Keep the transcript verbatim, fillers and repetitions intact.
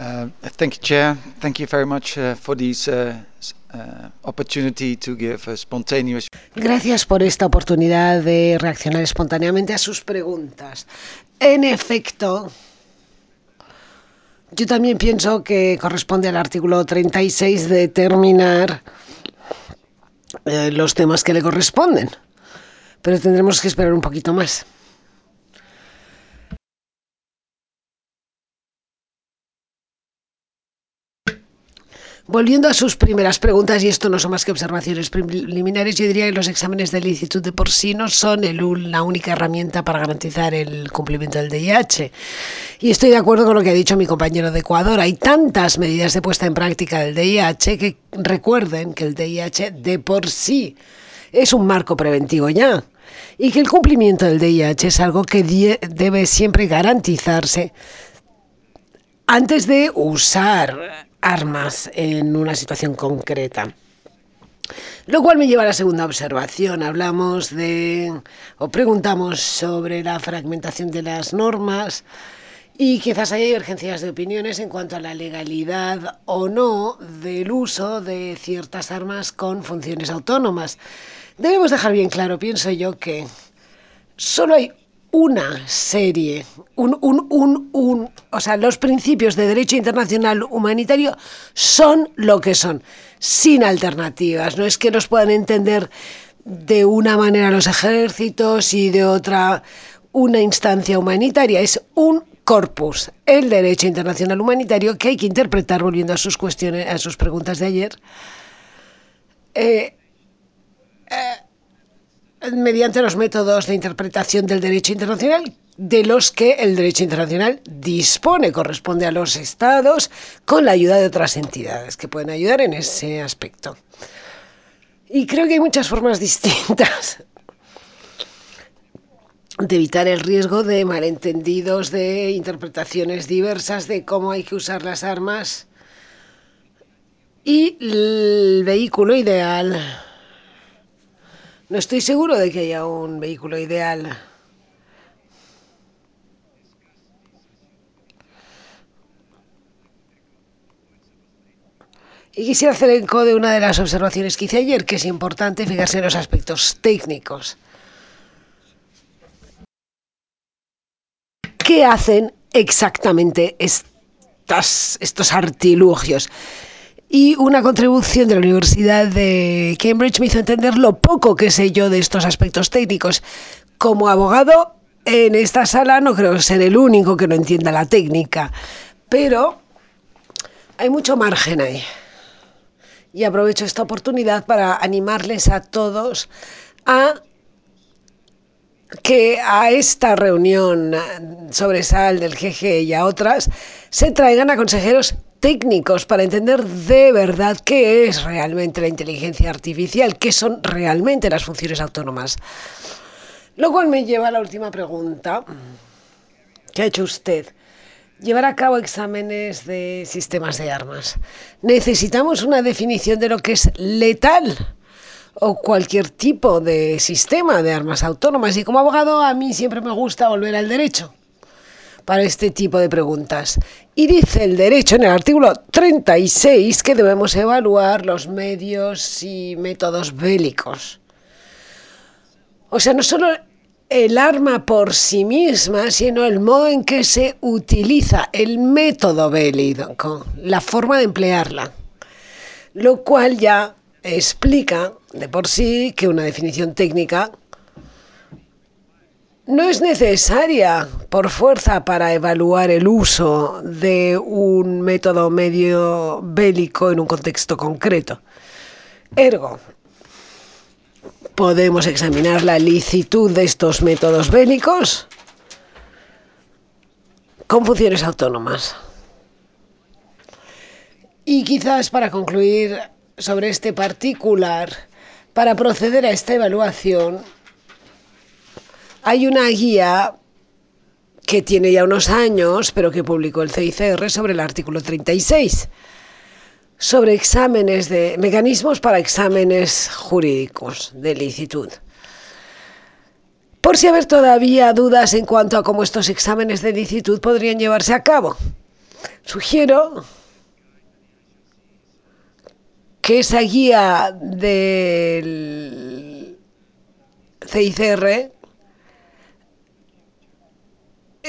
Uh, thank you, Chair. Thank you very much uh, for this uh, s- uh, opportunity to give a spontaneous. Gracias por esta oportunidad de reaccionar espontáneamente a sus preguntas. En efecto, yo también pienso que corresponde al artículo treinta y seis determinar eh, los temas que le corresponden, pero tendremos que esperar un poquito más. Volviendo a sus primeras preguntas, y esto no son más que observaciones preliminares, yo diría que los exámenes de licitud de por sí no son el, la única herramienta para garantizar el cumplimiento del D I H. Y estoy de acuerdo con lo que ha dicho mi compañero de Ecuador. Hay tantas medidas de puesta en práctica del D I H que recuerden que el D I H de por sí es un marco preventivo ya. Y que el cumplimiento del D I H es algo que debe siempre garantizarse antes de usar armas en una situación concreta. Lo cual me lleva a la segunda observación. Hablamos de, o preguntamos sobre la fragmentación de las normas y quizás hay divergencias de opiniones en cuanto a la legalidad o no del uso de ciertas armas con funciones autónomas. Debemos dejar bien claro, pienso yo, que solo hay una serie, un, un, un, un, o sea, los principios de derecho internacional humanitario son lo que son, sin alternativas. No es que los puedan entender de una manera los ejércitos y de otra una instancia humanitaria, es un corpus, el derecho internacional humanitario, que hay que interpretar, volviendo a sus cuestiones, a sus preguntas de ayer, eh, eh, mediante los métodos de interpretación del derecho internacional de los que el derecho internacional dispone, corresponde a los estados con la ayuda de otras entidades que pueden ayudar en ese aspecto. Y creo que hay muchas formas distintas de evitar el riesgo de malentendidos, de interpretaciones diversas de cómo hay que usar las armas y el vehículo ideal. No estoy seguro de que haya un vehículo ideal. Y quisiera hacer eco de una de las observaciones que hice ayer, que es importante fijarse en los aspectos técnicos. ¿Qué hacen exactamente estas, estos artilugios? Y una contribución de la Universidad de Cambridge me hizo entender lo poco que sé yo de estos aspectos técnicos. Como abogado, en esta sala no creo ser el único que no entienda la técnica, pero hay mucho margen ahí. Y aprovecho esta oportunidad para animarles a todos a que a esta reunión sobre SAL del G G y a otras se traigan a consejeros técnicos para entender de verdad qué es realmente la inteligencia artificial, qué son realmente las funciones autónomas. Lo cual me lleva a la última pregunta que ha hecho usted. Llevar a cabo exámenes de sistemas de armas. ¿Necesitamos una definición de lo que es letal? O cualquier tipo de sistema de armas autónomas. Y como abogado a mí siempre me gusta volver al derecho para este tipo de preguntas. Y dice el derecho en el artículo treinta y seis que debemos evaluar los medios y métodos bélicos. O sea, no solo el arma por sí misma, sino el modo en que se utiliza, el método bélico, la forma de emplearla. Lo cual ya explica de por sí que una definición técnica no es necesaria por fuerza para evaluar el uso de un método medio bélico en un contexto concreto. Ergo, podemos examinar la licitud de estos métodos bélicos con funciones autónomas. Y quizás para concluir sobre este particular, para proceder a esta evaluación, hay una guía que tiene ya unos años, pero que publicó el C I C R sobre el artículo treinta y seis, sobre exámenes de mecanismos para exámenes jurídicos de licitud. Por si haber todavía dudas en cuanto a cómo estos exámenes de licitud podrían llevarse a cabo. Sugiero que esa guía del C I C R